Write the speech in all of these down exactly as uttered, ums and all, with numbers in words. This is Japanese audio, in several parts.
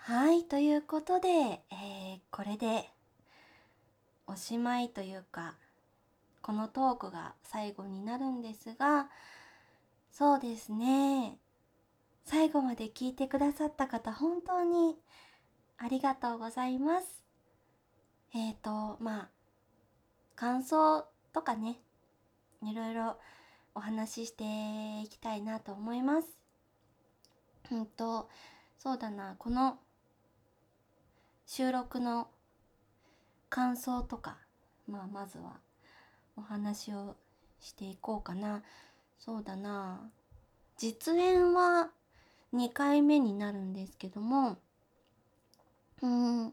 はい、ということで、えーこれでおしまいというか、このトークが最後になるんですが、そうですね。最後まで聞いてくださった方、本当にありがとうございます。えーと、まあ、感想とかね、いろいろお話ししていきたいなと思います。うんと、そうだな、この収録の感想とか、まあ、まずはお話をしていこうかな。そうだな、実演はにかいめになるんですけども、うーん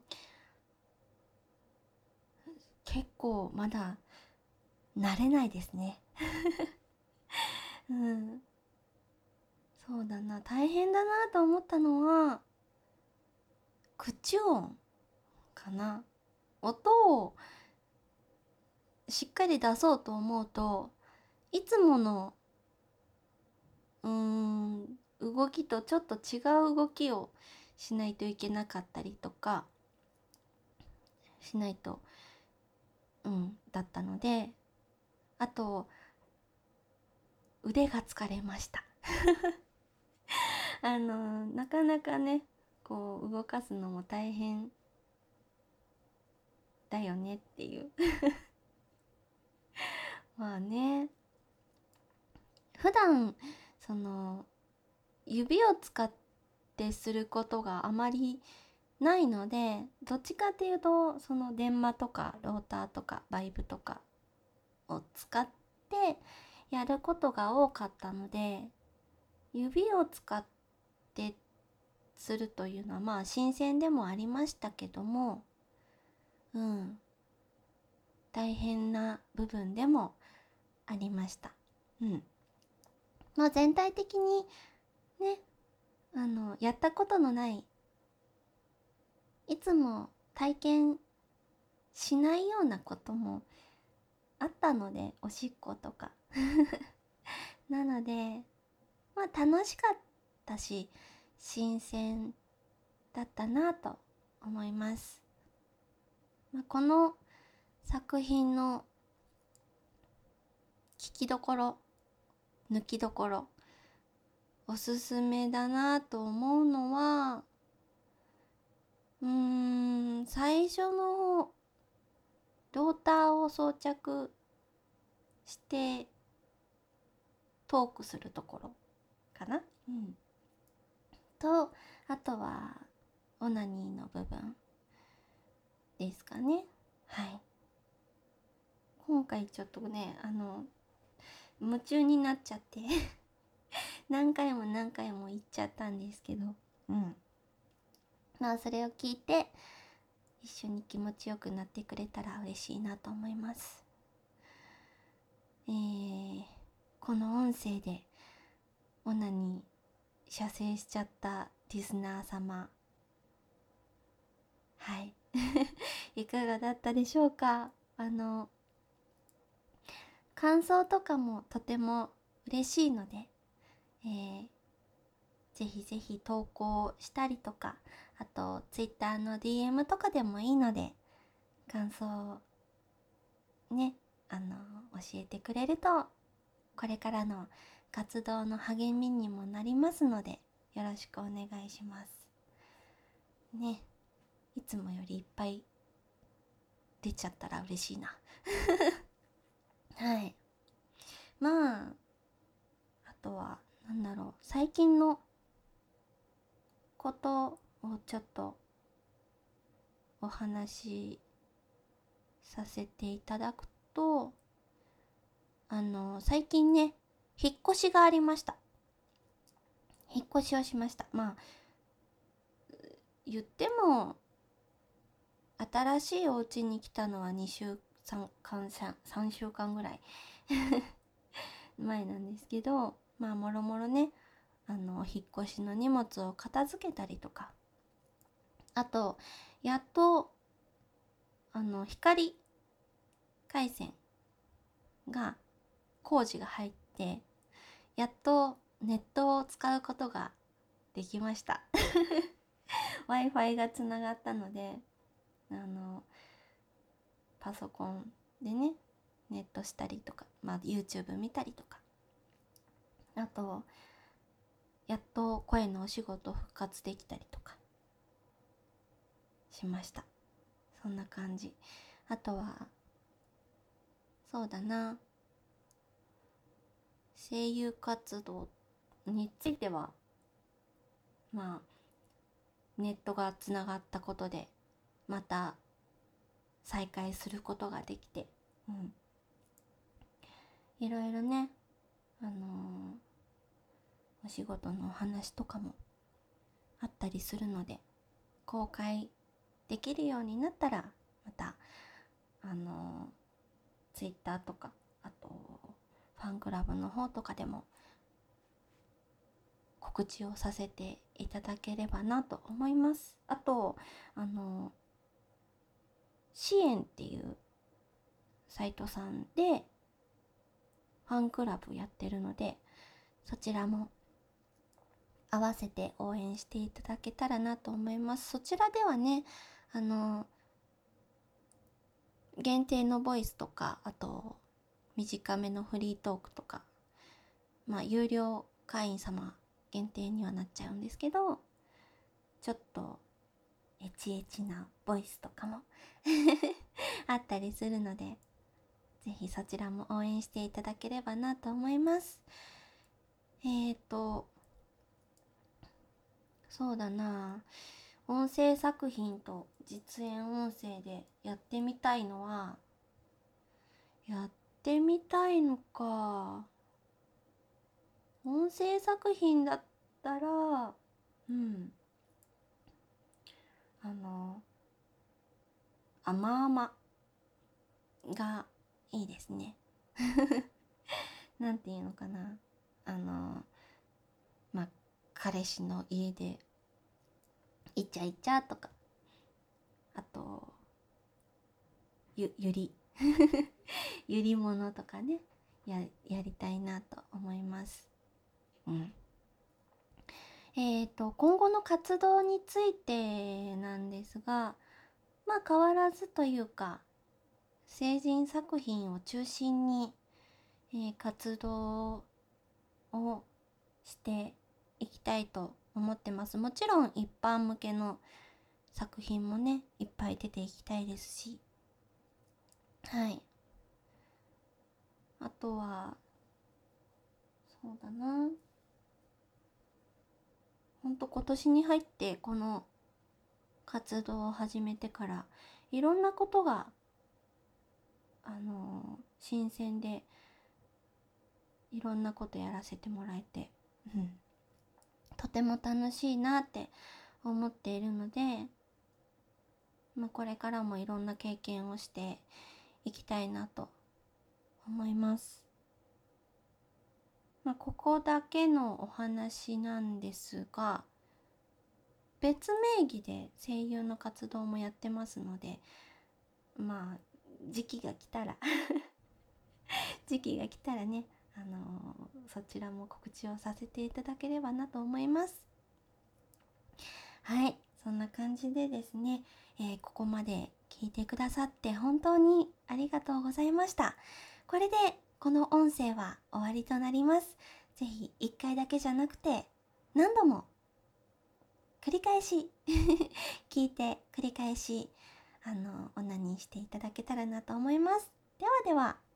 結構まだ慣れないですね。うんそうだな、大変だなと思ったのは口音かな。音をしっかり出そうと思うと、いつものうーん動きとちょっと違う動きをしないといけなかったりとかしないとうんだったので、あと腕が疲れました。あのなかなかね、こう動かすのも大変だよねっていうまあね、普段その指を使ってすることがあまりないので、どっちかっていうとその電マとかローターとかバイブとかを使ってやることが多かったので、指を使ってするというのはまあ新鮮でもありましたけども、うん大変な部分でもありました。うんまあ全体的にね、あのやったことのない、いつも体験しないようなこともあったので、おしっことかなので、まあ楽しかったし新鮮だったなと思います。まあ、この作品の聞きどころ、抜きどころ、おすすめだなと思うのは、うーん最初のローターを装着してトークするところかな、うん、と、あとはオナニーの部分ですかね。はい、今回ちょっとね、あの夢中になっちゃって何回も何回も言っちゃったんですけど、うんまあそれを聞いて一緒に気持ちよくなってくれたら嬉しいなと思います。えー、この音声でオナに射精しちゃったリスナー様、はいいかがだったでしょうか。あの感想とかもとても嬉しいので、えー、ぜひぜひ投稿したりとか、あと Twitter の ディーエム とかでもいいので、感想をね、あの教えてくれるとこれからの活動の励みにもなりますので、よろしくお願いしますね。いつもよりいっぱい出ちゃったら嬉しいなはい。まああとはなんだろう、最近のことをちょっとお話しさせていただくと、あの最近ね、引っ越しがありました。引っ越しをしました。まあ言っても新しいお家に来たのはにしゅうかんさんしゅうかんぐらい前なんですけど、まあもろもろね、あの引っ越しの荷物を片付けたりとか、あとやっとあの光回線が工事が入って、やっとネットを使うことができました Wi-Fi がつながったので、あのパソコンでねネットしたりとか、まあ、YouTube 見たりとか、あとやっと声のお仕事復活できたりとかしました。そんな感じ。あとはそうだな、声優活動についてはまあネットがつながったことでまた再開することができて、うん、いろいろね、あのーお仕事のお話とかもあったりするので、公開できるようになったらまたあのツイッターとか、あとファンクラブの方とかでも告知をさせていただければなと思います。あとあの支援っていうサイトさんでファンクラブやってるので、そちらも合わせて応援していただけたらなと思います。そちらではね、あの限定のボイスとか、あと短めのフリートークとか、まあ有料会員様限定にはなっちゃうんですけど、ちょっとエチエチなボイスとかもあったりするので、ぜひそちらも応援していただければなと思います。えーとそうだな、音声作品と実演音声でやってみたいのは、やってみたいのか、音声作品だったら、うんあの甘々がいいですねなんていうのかな、あのまあ彼氏の家でイチャイチャとか、あとゆゆりゆりものとかね、ややりたいなと思います。うんえーと今後の活動についてなんですが、まあ変わらずというか、成人作品を中心に、えー活動をしていきたいと思ってます。もちろん一般向けの作品もねいっぱい出ていきたいですし、はい、あとはそうだな、ほんと今年に入ってこの活動を始めてからいろんなことがあのー新鮮で、いろんなことやらせてもらえて、うん、とても楽しいなって思っているので、まあ、これからもいろんな経験をしていきたいなと思います。まあ、ここだけのお話なんですが、別名義で声優の活動もやってますので、まあ時期が来たら時期が来たらね、あのーそちらも告知をさせていただければなと思います。はい、そんな感じでですね、えーここまで聞いてくださって本当にありがとうございました。これでこの音声は終わりとなります。ぜひいっかいだけじゃなくて何度も繰り返し聞いて繰り返しあのオナニーしていただけたらなと思います。ではでは。